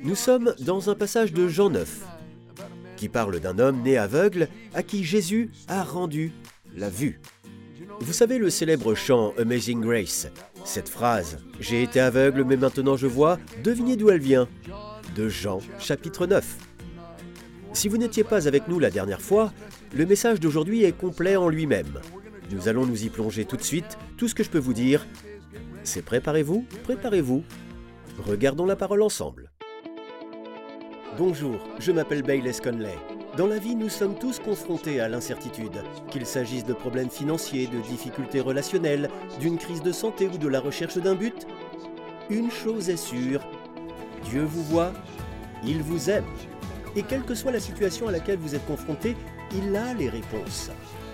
Nous sommes dans un passage de Jean 9, qui parle d'un homme né aveugle à qui Jésus a rendu la vue. Vous savez le célèbre chant Amazing Grace, cette phrase « J'ai été aveugle mais maintenant je vois », devinez d'où elle vient? De Jean chapitre 9. Si vous n'étiez pas avec nous la dernière fois, le message d'aujourd'hui est complet en lui-même. Nous allons nous y plonger tout de suite. Tout ce que je peux vous dire, c'est préparez-vous, préparez-vous. Regardons la parole ensemble. Bonjour, je m'appelle Bayless Conley. Dans la vie, nous sommes tous confrontés à l'incertitude, qu'il s'agisse de problèmes financiers, de difficultés relationnelles, d'une crise de santé ou de la recherche d'un but. Une chose est sûre, Dieu vous voit, il vous aime. Et quelle que soit la situation à laquelle vous êtes confronté, il a les réponses.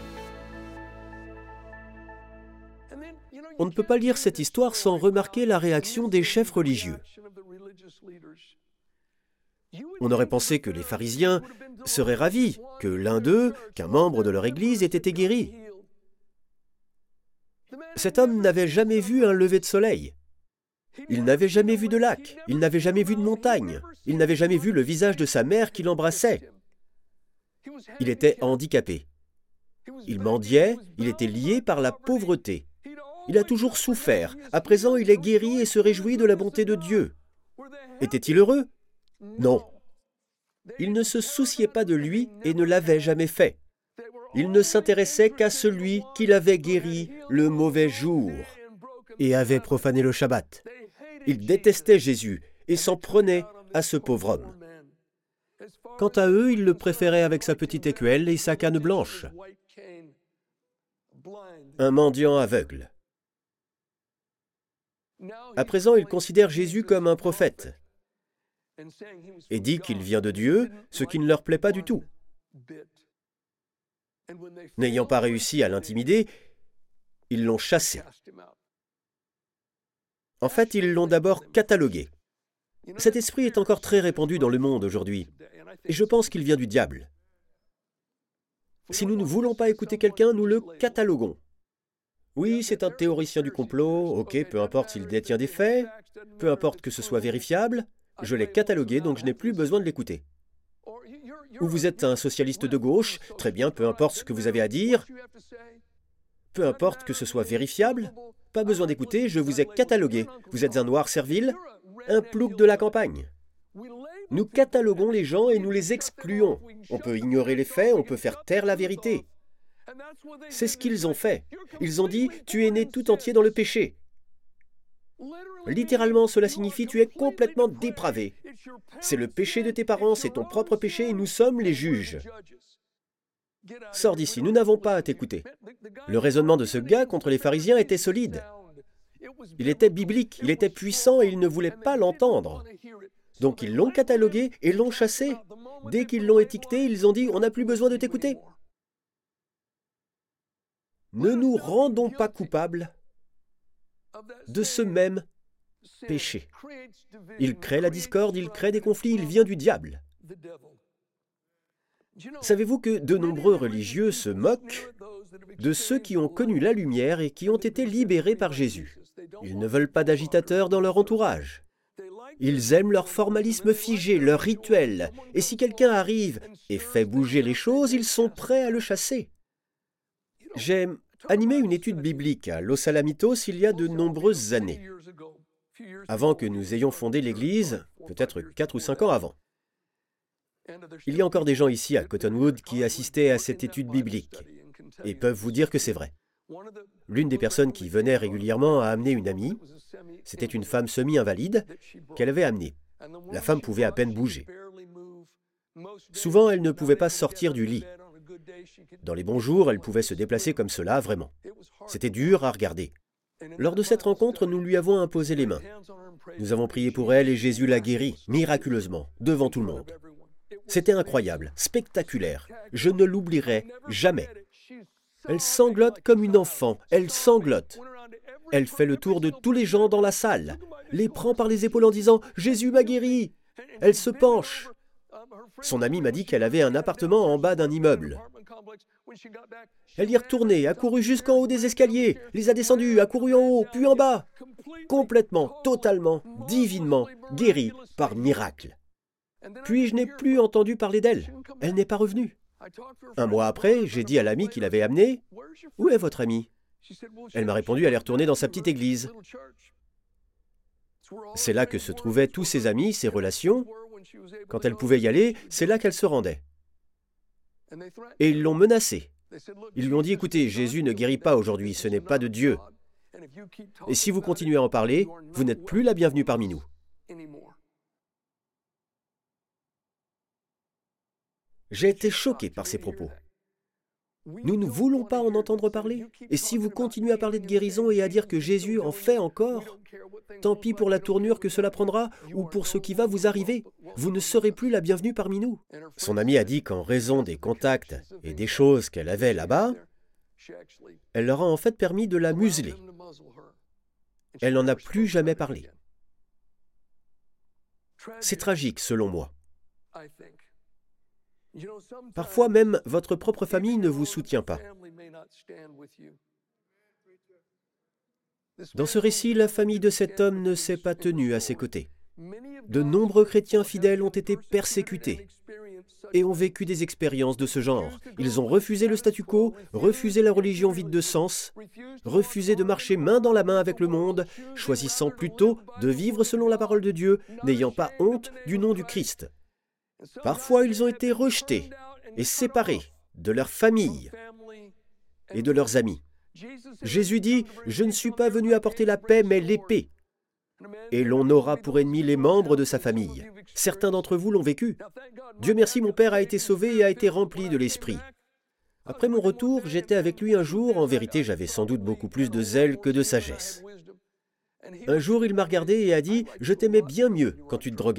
On ne peut pas lire cette histoire sans remarquer la réaction des chefs religieux. On aurait pensé que les pharisiens seraient ravis, que l'un d'eux, qu'un membre de leur église ait été guéri. Cet homme n'avait jamais vu un lever de soleil. Il n'avait jamais vu de lac, il n'avait jamais vu de montagne, il n'avait jamais vu le visage de sa mère qui l'embrassait. Il était handicapé. Il mendiait, il était lié par la pauvreté. Il a toujours souffert. À présent, il est guéri et se réjouit de la bonté de Dieu. Était-il heureux? Non. Il ne se souciait pas de lui et ne l'avait jamais fait. Il ne s'intéressait qu'à celui qui l'avait guéri le mauvais jour et avait profané le Shabbat. Il détestait Jésus et s'en prenait à ce pauvre homme. Quant à eux, ils le préféraient avec sa petite écuelle et sa canne blanche. Un mendiant aveugle. À présent, ils considèrent Jésus comme un prophète et dit qu'il vient de Dieu, ce qui ne leur plaît pas du tout. N'ayant pas réussi à l'intimider, ils l'ont chassé. En fait, ils l'ont d'abord catalogué. Cet esprit est encore très répandu dans le monde aujourd'hui, et je pense qu'il vient du diable. Si nous ne voulons pas écouter quelqu'un, nous le cataloguons. Oui, c'est un théoricien du complot, ok, peu importe s'il détient des faits, peu importe que ce soit vérifiable, je l'ai catalogué, donc je n'ai plus besoin de l'écouter. Ou vous êtes un socialiste de gauche, très bien, peu importe ce que vous avez à dire, peu importe que ce soit vérifiable, pas besoin d'écouter, je vous ai catalogué. Vous êtes un noir servile, un plouc de la campagne. Nous cataloguons les gens et nous les excluons. On peut ignorer les faits, on peut faire taire la vérité. C'est ce qu'ils ont fait. Ils ont dit « Tu es né tout entier dans le péché ». Littéralement, cela signifie « Tu es complètement dépravé ». C'est le péché de tes parents, c'est ton propre péché et nous sommes les juges. Sors d'ici, nous n'avons pas à t'écouter. Le raisonnement de ce gars contre les pharisiens était solide. Il était biblique, il était puissant et ils ne voulaient pas l'entendre. Donc ils l'ont catalogué et l'ont chassé. Dès qu'ils l'ont étiqueté, ils ont dit « On n'a plus besoin de t'écouter ». Ne nous rendons pas coupables de ce même péché. Il crée la discorde, il crée des conflits, il vient du diable. Savez-vous que de nombreux religieux se moquent de ceux qui ont connu la lumière et qui ont été libérés par Jésus? Ils ne veulent pas d'agitateurs dans leur entourage. Ils aiment leur formalisme figé, leur rituel. Et si quelqu'un arrive et fait bouger les choses, ils sont prêts à le chasser. J'ai animé une étude biblique à Los Alamitos il y a de nombreuses années, avant que nous ayons fondé l'Église, peut-être 4 ou 5 ans avant. Il y a encore des gens ici à Cottonwood qui assistaient à cette étude biblique et peuvent vous dire que c'est vrai. L'une des personnes qui venait régulièrement a amené une amie. C'était une femme semi-invalide qu'elle avait amenée. La femme pouvait à peine bouger. Souvent, elle ne pouvait pas sortir du lit. Dans les bons jours, elle pouvait se déplacer comme cela, vraiment. C'était dur à regarder. Lors de cette rencontre, nous lui avons imposé les mains. Nous avons prié pour elle et Jésus l'a guérie, miraculeusement, devant tout le monde. C'était incroyable, spectaculaire. Je ne l'oublierai jamais. Elle sanglote comme une enfant, elle sanglote. Elle fait le tour de tous les gens dans la salle, les prend par les épaules en disant « Jésus m'a guéri !» Elle se penche. Son amie m'a dit qu'elle avait un appartement en bas d'un immeuble. Elle y est retournée, a couru jusqu'en haut des escaliers, les a descendus, a couru en haut, puis en bas. Complètement, totalement, divinement, guérie par miracle. Puis je n'ai plus entendu parler d'elle. Elle n'est pas revenue. Un mois après, j'ai dit à l'ami qui l'avait amenée, « Où est votre amie ?» Elle m'a répondu, elle est retournée dans sa petite église. C'est là que se trouvaient tous ses amis, ses relations. Quand elle pouvait y aller, c'est là qu'elle se rendait. Et ils l'ont menacée. Ils lui ont dit, écoutez, Jésus ne guérit pas aujourd'hui, ce n'est pas de Dieu. Et si vous continuez à en parler, vous n'êtes plus la bienvenue parmi nous. J'ai été choqué par ces propos. Nous ne voulons pas en entendre parler. Et si vous continuez à parler de guérison et à dire que Jésus en fait encore, tant pis pour la tournure que cela prendra ou pour ce qui va vous arriver, vous ne serez plus la bienvenue parmi nous. Son ami a dit qu'en raison des contacts et des choses qu'elle avait là-bas, elle leur a en fait permis de la museler. Elle n'en a plus jamais parlé. C'est tragique, selon moi. Parfois même, votre propre famille ne vous soutient pas. Dans ce récit, la famille de cet homme ne s'est pas tenue à ses côtés. De nombreux chrétiens fidèles ont été persécutés et ont vécu des expériences de ce genre. Ils ont refusé le statu quo, refusé la religion vide de sens, refusé de marcher main dans la main avec le monde, choisissant plutôt de vivre selon la parole de Dieu, n'ayant pas honte du nom du Christ. Parfois, ils ont été rejetés et séparés de leur famille et de leurs amis. Jésus dit, « Je ne suis pas venu apporter la paix, mais l'épée. » Et l'on aura pour ennemis les membres de sa famille. Certains d'entre vous l'ont vécu. Dieu merci, mon père a été sauvé et a été rempli de l'Esprit. Après mon retour, j'étais avec lui un jour. En vérité, j'avais sans doute beaucoup plus de zèle que de sagesse. Un jour, il m'a regardé et a dit, « Je t'aimais bien mieux quand tu te droguais. »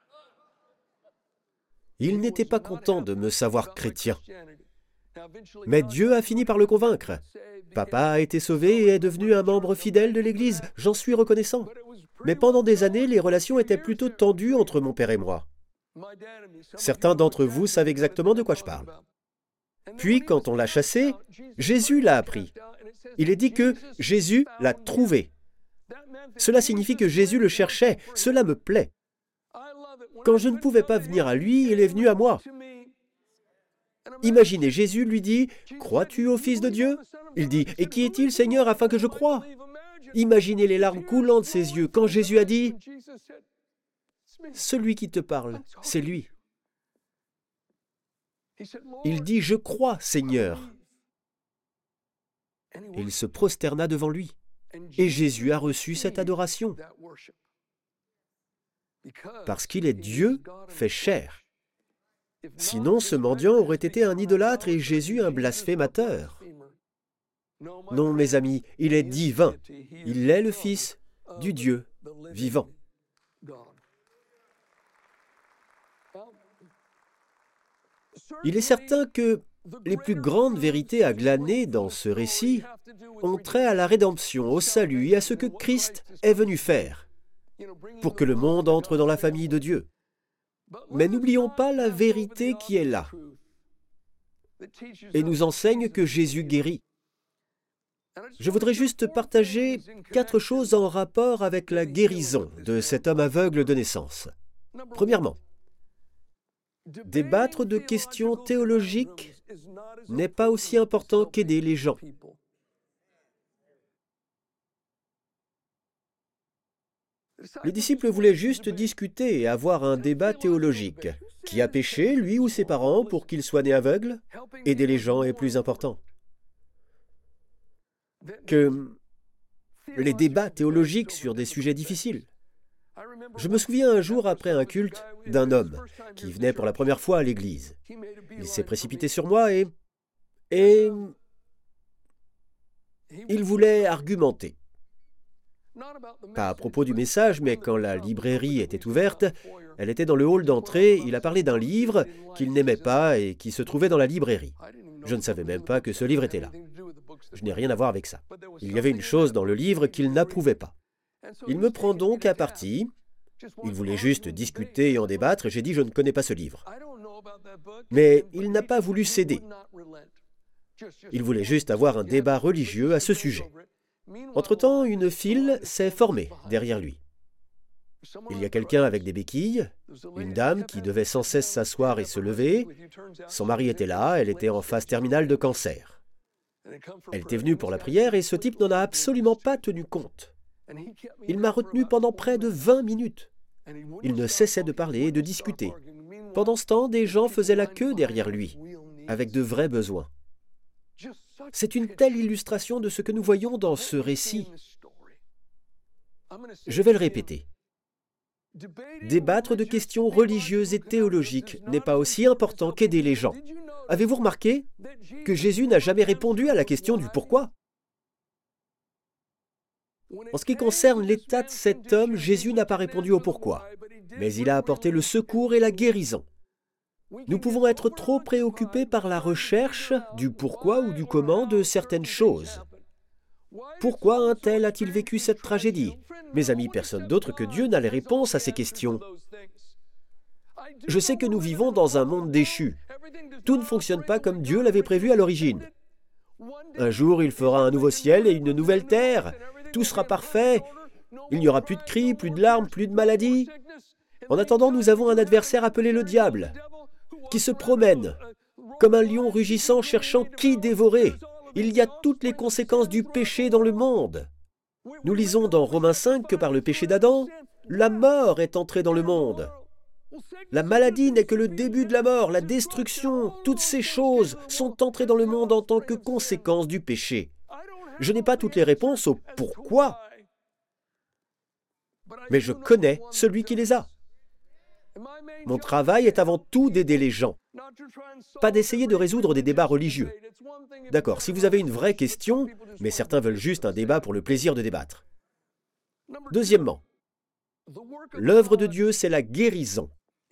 Il n'était pas content de me savoir chrétien. Mais Dieu a fini par le convaincre. Papa a été sauvé et est devenu un membre fidèle de l'Église. J'en suis reconnaissant. Mais pendant des années, les relations étaient plutôt tendues entre mon père et moi. Certains d'entre vous savent exactement de quoi je parle. Puis, quand on l'a chassé, Jésus l'a appris. Il est dit que Jésus l'a trouvé. Cela signifie que Jésus le cherchait. Cela me plaît. Quand je ne pouvais pas venir à lui, il est venu à moi. Imaginez, Jésus lui dit, « Crois-tu au Fils de Dieu ?» Il dit, « Et qui est-il, Seigneur, afin que je croie ?» Imaginez les larmes coulant de ses yeux quand Jésus a dit, « Celui qui te parle, c'est lui. » Il dit, « Je crois, Seigneur. » Il se prosterna devant lui. Et Jésus a reçu cette adoration. Parce qu'il est Dieu fait chair. Sinon, ce mendiant aurait été un idolâtre et Jésus un blasphémateur. Non, mes amis, il est divin. Il est le Fils du Dieu vivant. Il est certain que les plus grandes vérités à glaner dans ce récit ont trait à la rédemption, au salut et à ce que Christ est venu faire pour que le monde entre dans la famille de Dieu. Mais n'oublions pas la vérité qui est là et nous enseigne que Jésus guérit. Je voudrais juste partager 4 choses en rapport avec la guérison de cet homme aveugle de naissance. Premièrement, débattre de questions théologiques n'est pas aussi important qu'aider les gens. Les disciples voulaient juste discuter et avoir un débat théologique. Qui a péché, lui ou ses parents, pour qu'il soit né aveugle? Aider les gens est plus important que les débats théologiques sur des sujets difficiles. Je me souviens un jour après un culte d'un homme qui venait pour la première fois à l'église. Il s'est précipité sur moi et il voulait argumenter. Pas à propos du message, mais quand la librairie était ouverte, elle était dans le hall d'entrée, il a parlé d'un livre qu'il n'aimait pas et qui se trouvait dans la librairie. Je ne savais même pas que ce livre était là. Je n'ai rien à voir avec ça. Il y avait une chose dans le livre qu'il n'approuvait pas. Il me prend donc à partie. Il voulait juste discuter et en débattre, et j'ai dit « Je ne connais pas ce livre ». Mais il n'a pas voulu céder. Il voulait juste avoir un débat religieux à ce sujet. Entre-temps, une file s'est formée derrière lui. Il y a quelqu'un avec des béquilles, Une dame qui devait sans cesse s'asseoir et se lever. Son mari était là, elle était en phase terminale de cancer. Elle était venue pour la prière et ce type n'en a absolument pas tenu compte. Il m'a retenu pendant près de 20 minutes. Il ne cessait de parler et de discuter. Pendant ce temps, des gens faisaient la queue derrière lui, avec de vrais besoins. C'est une telle illustration de ce que nous voyons dans ce récit. Je vais le répéter. Débattre de questions religieuses et théologiques n'est pas aussi important qu'aider les gens. Avez-vous remarqué que Jésus n'a jamais répondu à la question du pourquoi? En ce qui concerne l'état de cet homme, Jésus n'a pas répondu au pourquoi, mais il a apporté le secours et la guérison. Nous pouvons être trop préoccupés par la recherche du pourquoi ou du comment de certaines choses. Pourquoi un tel a-t-il vécu cette tragédie? Mes amis, personne d'autre que Dieu n'a les réponses à ces questions. Je sais que nous vivons dans un monde déchu. Tout ne fonctionne pas comme Dieu l'avait prévu à l'origine. Un jour, il fera un nouveau ciel et une nouvelle terre. Tout sera parfait. Il n'y aura plus de cris, plus de larmes, plus de maladies. En attendant, nous avons un adversaire appelé le diable, qui se promène comme un lion rugissant cherchant qui dévorer. Il y a toutes les conséquences du péché dans le monde. Nous lisons dans Romains 5 que par le péché d'Adam, la mort est entrée dans le monde. La maladie n'est que le début de la mort, la destruction, toutes ces choses sont entrées dans le monde en tant que conséquence du péché. Je n'ai pas toutes les réponses au pourquoi, mais je connais celui qui les a. Mon travail est avant tout d'aider les gens, pas d'essayer de résoudre des débats religieux. D'accord, si vous avez une vraie question, mais certains veulent juste un débat pour le plaisir de débattre. Deuxièmement, l'œuvre de Dieu, c'est la guérison.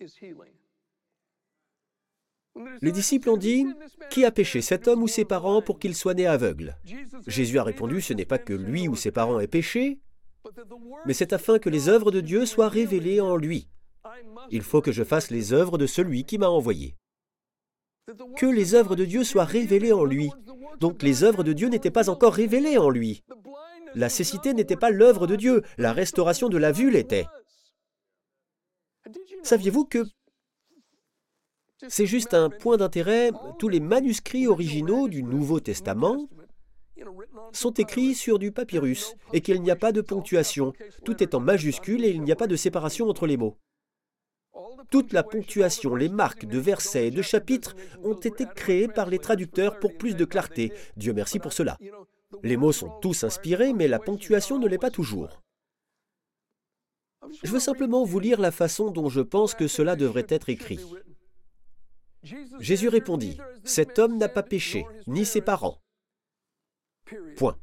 Les disciples ont dit, « Qui a péché, cet homme ou ses parents, pour qu'il soit né aveugle ?» Jésus a répondu, « Ce n'est pas que lui ou ses parents aient péché, mais c'est afin que les œuvres de Dieu soient révélées en lui. Il faut que je fasse les œuvres de celui qui m'a envoyé. » Que les œuvres de Dieu soient révélées en lui. Donc les œuvres de Dieu n'étaient pas encore révélées en lui. La cécité n'était pas l'œuvre de Dieu, la restauration de la vue l'était. Saviez-vous que c'est juste un point d'intérêt, tous les manuscrits originaux du Nouveau Testament sont écrits sur du papyrus et qu'il n'y a pas de ponctuation. Tout est en majuscule et il n'y a pas de séparation entre les mots. Toute la ponctuation, les marques de versets et de chapitres ont été créées par les traducteurs pour plus de clarté. Dieu merci pour cela. Les mots sont tous inspirés, mais la ponctuation ne l'est pas toujours. Je veux simplement vous lire la façon dont je pense que cela devrait être écrit. Jésus répondit, « Cet homme n'a pas péché, ni ses parents. Point.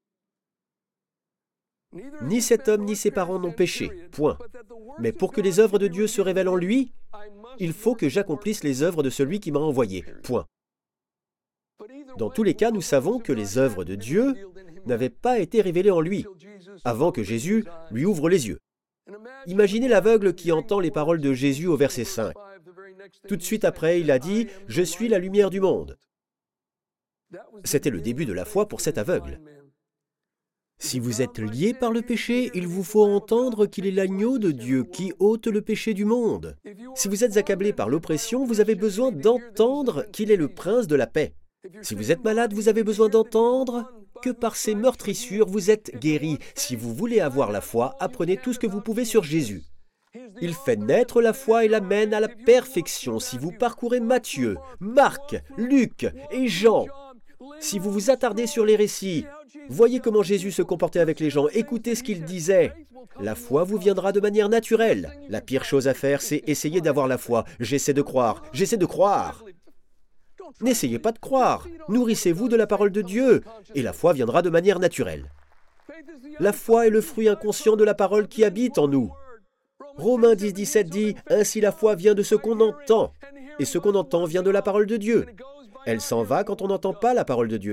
Ni cet homme ni ses parents n'ont péché. Point. Mais pour que les œuvres de Dieu se révèlent en lui, il faut que j'accomplisse les œuvres de celui qui m'a envoyé. Point. » Dans tous les cas, nous savons que les œuvres de Dieu n'avaient pas été révélées en lui, avant que Jésus lui ouvre les yeux. Imaginez l'aveugle qui entend les paroles de Jésus au verset 5. Tout de suite après, il a dit « Je suis la lumière du monde ». C'était le début de la foi pour cet aveugle. Si vous êtes lié par le péché, il vous faut entendre qu'il est l'agneau de Dieu qui ôte le péché du monde. Si vous êtes accablé par l'oppression, vous avez besoin d'entendre qu'il est le prince de la paix. Si vous êtes malade, vous avez besoin d'entendre que par ses meurtrissures, vous êtes guéri. Si vous voulez avoir la foi, apprenez tout ce que vous pouvez sur Jésus. Il fait naître la foi et la mène à la perfection. Si vous parcourez Matthieu, Marc, Luc et Jean, si vous vous attardez sur les récits, voyez comment Jésus se comportait avec les gens, écoutez ce qu'il disait. La foi vous viendra de manière naturelle. La pire chose à faire, c'est essayer d'avoir la foi. J'essaie de croire, j'essaie de croire. N'essayez pas de croire, nourrissez-vous de la parole de Dieu, et la foi viendra de manière naturelle. La foi est le fruit inconscient de la parole qui habite en nous. Romains 10, 17 dit « Ainsi la foi vient de ce qu'on entend, et ce qu'on entend vient de la parole de Dieu. Elle s'en va quand on n'entend pas la parole de Dieu. »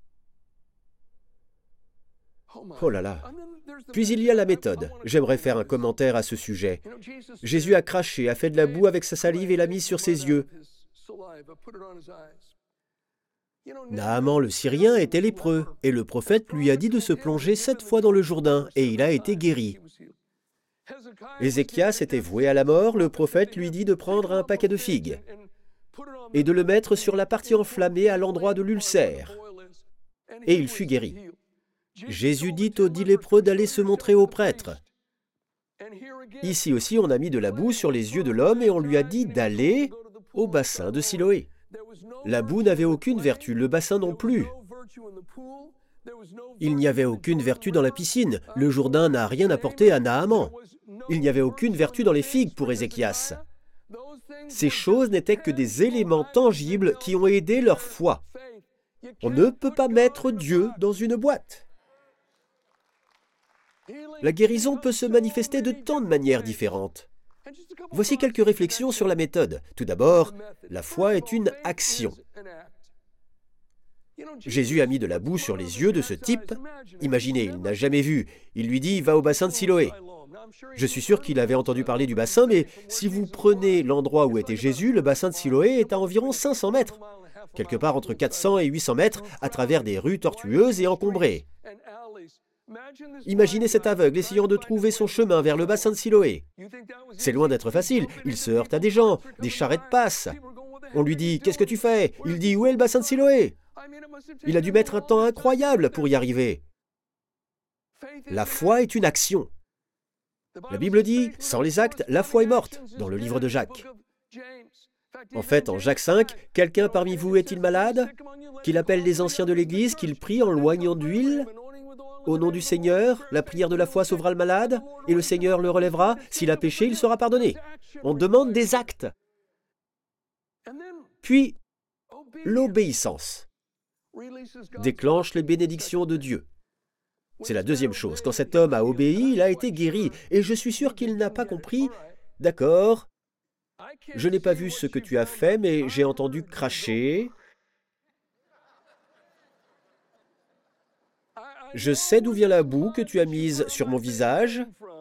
Oh là là. Puis il y a la méthode. J'aimerais faire un commentaire à ce sujet. Jésus a craché, a fait de la boue avec sa salive et l'a mise sur ses yeux. Naaman le Syrien était lépreux, et le prophète lui a dit de se plonger 7 fois dans le Jourdain, et il a été guéri. Ézéchias était voué à la mort, le prophète lui dit de prendre un paquet de figues et de le mettre sur la partie enflammée à l'endroit de l'ulcère. Et il fut guéri. Jésus dit aux 10 lépreux d'aller se montrer au prêtre. Ici aussi, on a mis de la boue sur les yeux de l'homme et on lui a dit d'aller au bassin de Siloé. La boue n'avait aucune vertu, le bassin non plus. Il n'y avait aucune vertu dans la piscine. Le Jourdain n'a rien apporté à Naaman. Il n'y avait aucune vertu dans les figues pour Ézéchias. Ces choses n'étaient que des éléments tangibles qui ont aidé leur foi. On ne peut pas mettre Dieu dans une boîte. La guérison peut se manifester de tant de manières différentes. Voici quelques réflexions sur la méthode. Tout d'abord, la foi est une action. Jésus a mis de la boue sur les yeux de ce type. Imaginez, il n'a jamais vu. Il lui dit « Va au bassin de Siloé ». Je suis sûr qu'il avait entendu parler du bassin, mais si vous prenez l'endroit où était Jésus, le bassin de Siloé est à environ 500 mètres, quelque part entre 400 et 800 mètres, à travers des rues tortueuses et encombrées. Imaginez cet aveugle essayant de trouver son chemin vers le bassin de Siloé. C'est loin d'être facile, il se heurte à des gens, des charrettes passent. On lui dit « Qu'est-ce que tu fais ?» Il dit « Où est le bassin de Siloé ?» Il a dû mettre un temps incroyable pour y arriver. La foi est une action. La Bible dit « Sans les actes, la foi est morte » dans le livre de Jacques. En fait, en Jacques 5, quelqu'un parmi vous est-il malade? Qu'il appelle les anciens de l'Église, qu'il prie en loignant d'huile? Au nom du Seigneur, la prière de la foi sauvera le malade, et le Seigneur le relèvera. S'il a péché, il sera pardonné. On demande des actes. Puis, l'obéissance déclenche les bénédictions de Dieu. C'est la deuxième chose. Quand cet homme a obéi, il a été guéri. Et je suis sûr qu'il n'a pas compris. D'accord, je n'ai pas vu ce que tu as fait, mais j'ai entendu cracher. Je sais d'où vient la boue que tu as mise sur mon visage.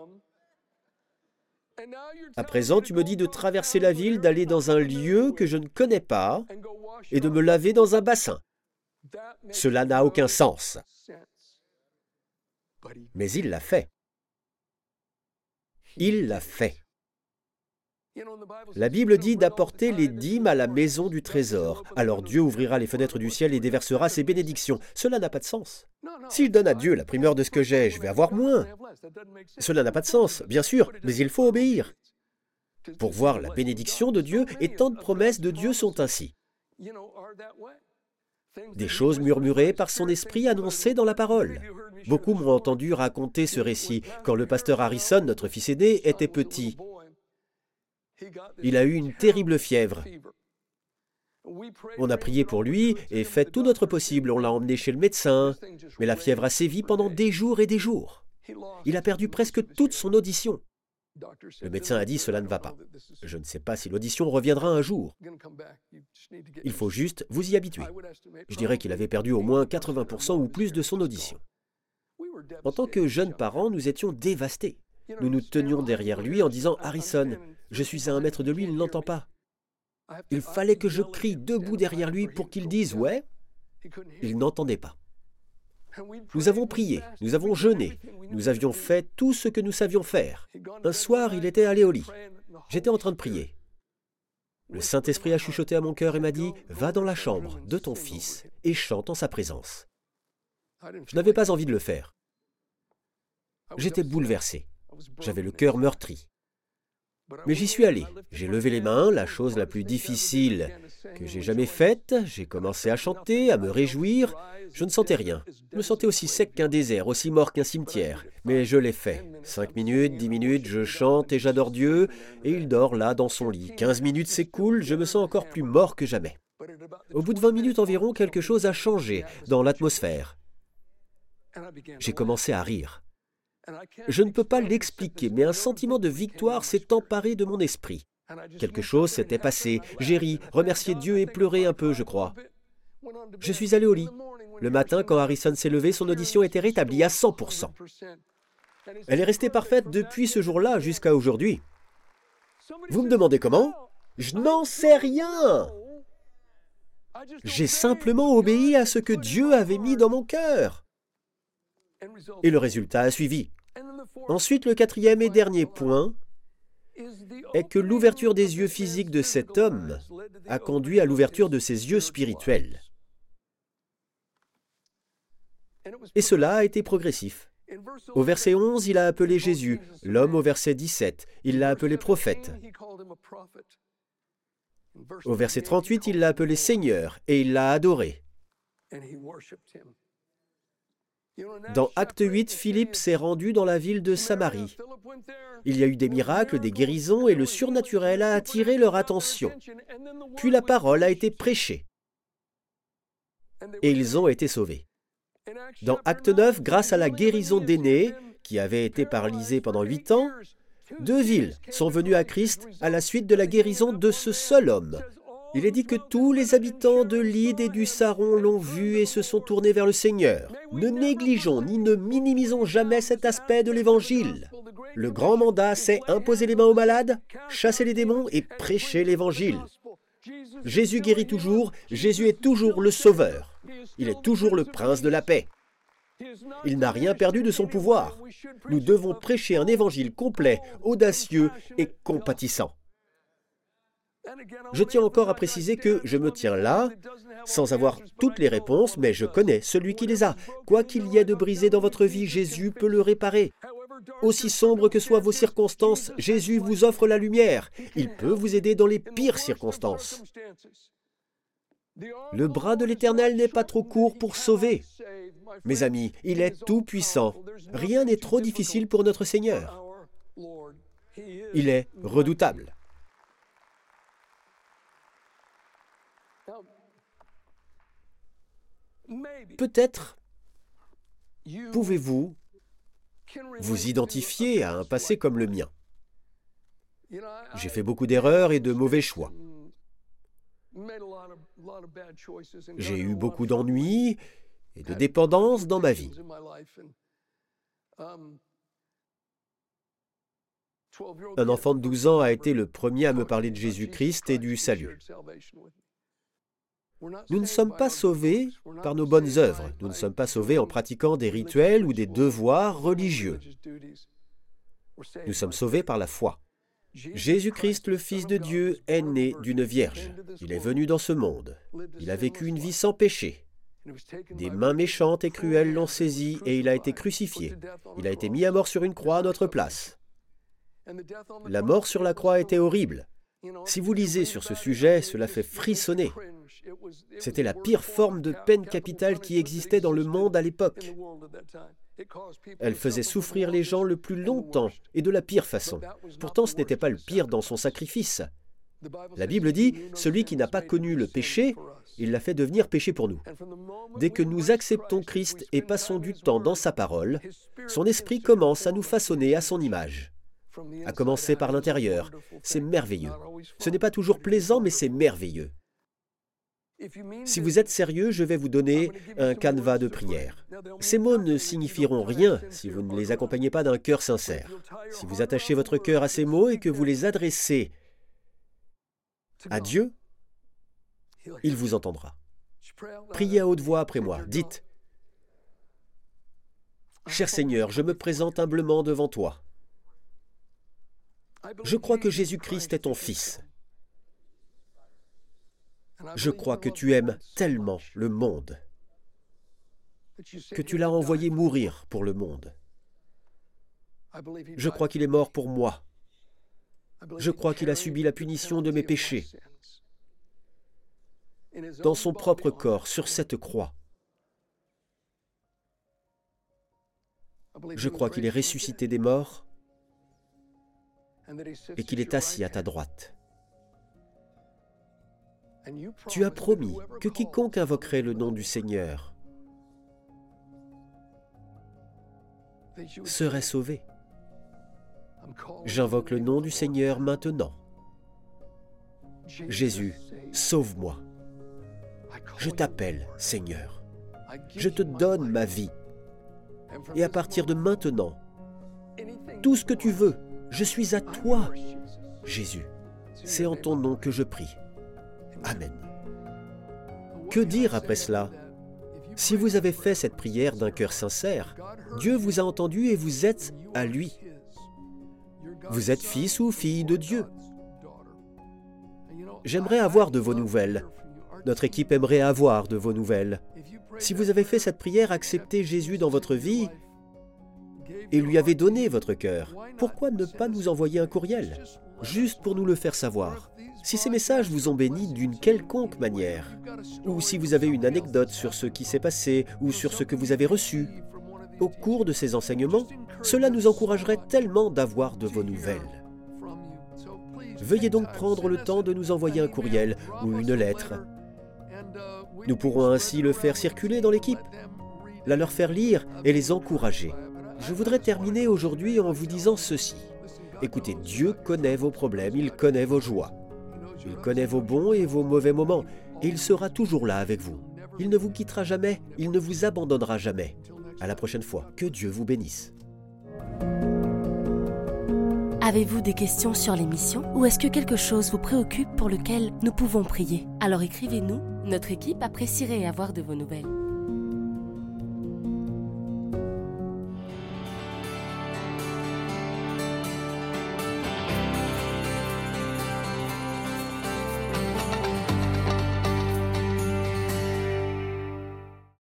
À présent, tu me dis de traverser la ville, d'aller dans un lieu que je ne connais pas et de me laver dans un bassin. Cela n'a aucun sens. Mais il l'a fait. Il l'a fait. La Bible dit d'apporter les dîmes à la maison du trésor. Alors Dieu ouvrira les fenêtres du ciel et déversera ses bénédictions. Cela n'a pas de sens. Si je donne à Dieu la primeur de ce que j'ai, je vais avoir moins. Cela n'a pas de sens, bien sûr, mais il faut obéir. Pour voir la bénédiction de Dieu, et tant de promesses de Dieu sont ainsi. Des choses murmurées par son esprit annoncées dans la parole. Beaucoup m'ont entendu raconter ce récit quand le pasteur Harrison, notre fils aîné, était petit. Il a eu une terrible fièvre. On a prié pour lui et fait tout notre possible. On l'a emmené chez le médecin, mais la fièvre a sévi pendant des jours et des jours. Il a perdu presque toute son audition. Le médecin a dit « Cela ne va pas. Je ne sais pas si l'audition reviendra un jour. Il faut juste vous y habituer. » Je dirais qu'il avait perdu au moins 80% ou plus de son audition. En tant que jeunes parents, nous étions dévastés. Nous nous tenions derrière lui en disant « Harrison, je suis à 1 mètre de lui, il ne l'entend pas. » Il fallait que je crie debout derrière lui pour qu'il dise « Ouais ». Il n'entendait pas. Nous avons prié, nous avons jeûné, nous avions fait tout ce que nous savions faire. Un soir, il était allé au lit. J'étais en train de prier. Le Saint-Esprit a chuchoté à mon cœur et m'a dit « Va dans la chambre de ton fils et chante en sa présence. » Je n'avais pas envie de le faire. J'étais bouleversé. J'avais le cœur meurtri. Mais j'y suis allé. J'ai levé les mains, la chose la plus difficile que j'ai jamais faite. J'ai commencé à chanter, à me réjouir. Je ne sentais rien. Je me sentais aussi sec qu'un désert, aussi mort qu'un cimetière. Mais je l'ai fait. 5 minutes, 10 minutes, je chante et j'adore Dieu. Et il dort là, dans son lit. 15 minutes s'écoulent, je me sens encore plus mort que jamais. Au bout de 20 minutes environ, quelque chose a changé dans l'atmosphère. J'ai commencé à rire. Je ne peux pas l'expliquer, mais un sentiment de victoire s'est emparé de mon esprit. Quelque chose s'était passé. J'ai ri, remercié Dieu et pleuré un peu, je crois. Je suis allé au lit. Le matin, quand Harrison s'est levé, son audition était rétablie à 100%. Elle est restée parfaite depuis ce jour-là jusqu'à aujourd'hui. Vous me demandez comment? Je n'en sais rien. J'ai simplement obéi à ce que Dieu avait mis dans mon cœur. Et le résultat a suivi. Ensuite, le quatrième et dernier point est que l'ouverture des yeux physiques de cet homme a conduit à l'ouverture de ses yeux spirituels. Et cela a été progressif. Au verset 11, il a appelé Jésus, l'homme au verset 17, il l'a appelé prophète. Au verset 38, il l'a appelé Seigneur et il l'a adoré. Dans Acte 8, Philippe s'est rendu dans la ville de Samarie. Il y a eu des miracles, des guérisons et le surnaturel a attiré leur attention. Puis la parole a été prêchée et ils ont été sauvés. Dans Acte 9, grâce à la guérison d'Énée, qui avait été paralysé pendant 8 ans, 2 villes sont venues à Christ à la suite de la guérison de ce seul homme. Il est dit que tous les habitants de Lyde et du Saron l'ont vu et se sont tournés vers le Seigneur. Ne négligeons ni ne minimisons jamais cet aspect de l'Évangile. Le grand mandat, c'est imposer les mains aux malades, chasser les démons et prêcher l'Évangile. Jésus guérit toujours, Jésus est toujours le Sauveur. Il est toujours le Prince de la paix. Il n'a rien perdu de son pouvoir. Nous devons prêcher un évangile complet, audacieux et compatissant. Je tiens encore à préciser que je me tiens là, sans avoir toutes les réponses, mais je connais celui qui les a. Quoi qu'il y ait de brisé dans votre vie, Jésus peut le réparer. Aussi sombres que soient vos circonstances, Jésus vous offre la lumière. Il peut vous aider dans les pires circonstances. Le bras de l'Éternel n'est pas trop court pour sauver. Mes amis, il est tout-puissant. Rien n'est trop difficile pour notre Seigneur. Il est redoutable. Peut-être pouvez-vous vous identifier à un passé comme le mien. J'ai fait beaucoup d'erreurs et de mauvais choix. J'ai eu beaucoup d'ennuis et de dépendance dans ma vie. Un enfant de 12 ans a été le premier à me parler de Jésus-Christ et du salut. Nous ne sommes pas sauvés par nos bonnes œuvres. Nous ne sommes pas sauvés en pratiquant des rituels ou des devoirs religieux. Nous sommes sauvés par la foi. Jésus-Christ, le Fils de Dieu, est né d'une vierge. Il est venu dans ce monde. Il a vécu une vie sans péché. Des mains méchantes et cruelles l'ont saisi et il a été crucifié. Il a été mis à mort sur une croix à notre place. La mort sur la croix était horrible. Si vous lisez sur ce sujet, cela fait frissonner. C'était la pire forme de peine capitale qui existait dans le monde à l'époque. Elle faisait souffrir les gens le plus longtemps et de la pire façon. Pourtant, ce n'était pas le pire dans son sacrifice. La Bible dit, celui qui n'a pas connu le péché, il l'a fait devenir péché pour nous. Dès que nous acceptons Christ et passons du temps dans sa parole, son esprit commence à nous façonner à son image. À commencer par l'intérieur. C'est merveilleux. Ce n'est pas toujours plaisant, mais c'est merveilleux. Si vous êtes sérieux, je vais vous donner un canevas de prière. Ces mots ne signifieront rien si vous ne les accompagnez pas d'un cœur sincère. Si vous attachez votre cœur à ces mots et que vous les adressez à Dieu, il vous entendra. Priez à haute voix après moi. Dites, « Cher Seigneur, je me présente humblement devant toi. Je crois que Jésus-Christ est ton Fils. Je crois que tu aimes tellement le monde, que tu l'as envoyé mourir pour le monde. Je crois qu'il est mort pour moi. Je crois qu'il a subi la punition de mes péchés dans son propre corps sur cette croix. Je crois qu'il est ressuscité des morts et qu'il est assis à ta droite. Tu as promis que quiconque invoquerait le nom du Seigneur serait sauvé. J'invoque le nom du Seigneur maintenant. Jésus, sauve-moi. Je t'appelle Seigneur. Je te donne ma vie. Et à partir de maintenant, tout ce que tu veux, je suis à toi, Jésus. C'est en ton nom que je prie. Amen. Que dire après cela? Si vous avez fait cette prière d'un cœur sincère, Dieu vous a entendu et vous êtes à lui. Vous êtes fils ou fille de Dieu. J'aimerais avoir de vos nouvelles. Notre équipe aimerait avoir de vos nouvelles. Si vous avez fait cette prière, acceptez Jésus dans votre vie et lui avez donné votre cœur, pourquoi ne pas nous envoyer un courriel, juste pour nous le faire savoir? Si ces messages vous ont béni d'une quelconque manière, ou si vous avez une anecdote sur ce qui s'est passé ou sur ce que vous avez reçu au cours de ces enseignements, cela nous encouragerait tellement d'avoir de vos nouvelles. Veuillez donc prendre le temps de nous envoyer un courriel ou une lettre. Nous pourrons ainsi le faire circuler dans l'équipe, la leur faire lire et les encourager. Je voudrais terminer aujourd'hui en vous disant ceci. Écoutez, Dieu connaît vos problèmes, il connaît vos joies. Il connaît vos bons et vos mauvais moments, et il sera toujours là avec vous. Il ne vous quittera jamais, il ne vous abandonnera jamais. À la prochaine fois, que Dieu vous bénisse. Avez-vous des questions sur l'émission ou est-ce que quelque chose vous préoccupe pour lequel nous pouvons prier? Alors écrivez-nous, notre équipe apprécierait avoir de vos nouvelles.